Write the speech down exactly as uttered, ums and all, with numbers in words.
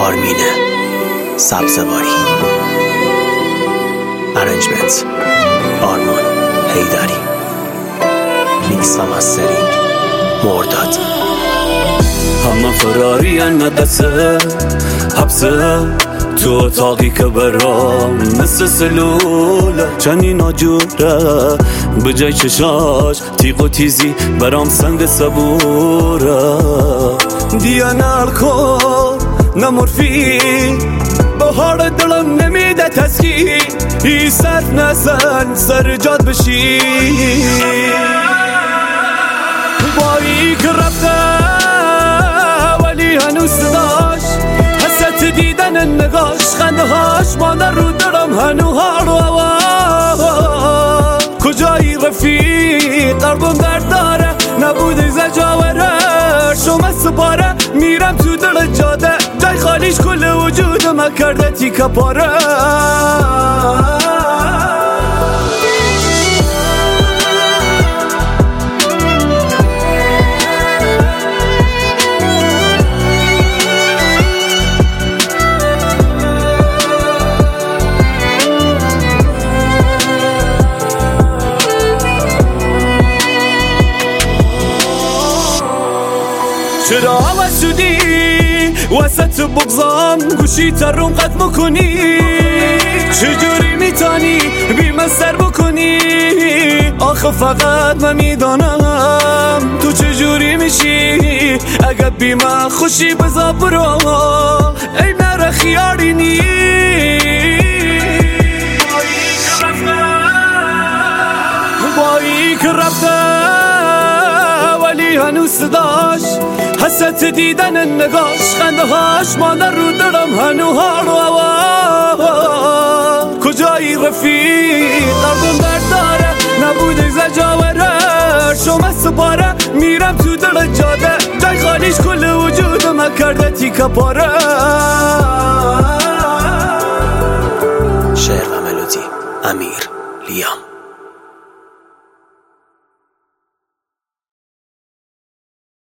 آرمینه سبزواری. ارنجمنت آرمان حیدری. میکس و مسترینگ مرداد. همه فراری ندسه حبسه تو اتاقی که برام مثل سلوله چنی ناجوره به جای چشاش تیغ و تیزی برام سنگ صبوره. دیا نالکل نه مورفین بهار دلم نمیده تسکین ای سر نزن سر جاد بشی بایی که رفته ولی هنوز صداش حست دیدن نگاش خنده هاش مانده رو دلم هنو هارو هوا. کجایی رفیق قلبم درد داره نبوده زجاوره شما سپاره میرم تو دل جاده جای خالیش کل وجودم کرده تیکه پاره. چرا عوض شدی وسط بغضام گوشی ترم قد میکنی چجوری میتانی بی من سر بکنی آخه فقط من میدانم تو چجوری میشی اگه بی من خوشی بزا برو ای نره خیاری نی بایی که رفته ولی هنوز صداش حست دیدن نگاش خنده هاش مانده رو دلم هنو هارو هوا. کجایی رفیق قلبم درد داره نبوده زجاوره شما سپاره میرم تو دل جاده جای خالیش کل وجودم کرده تیکه پاره. شعر و ملودی امیر لیام.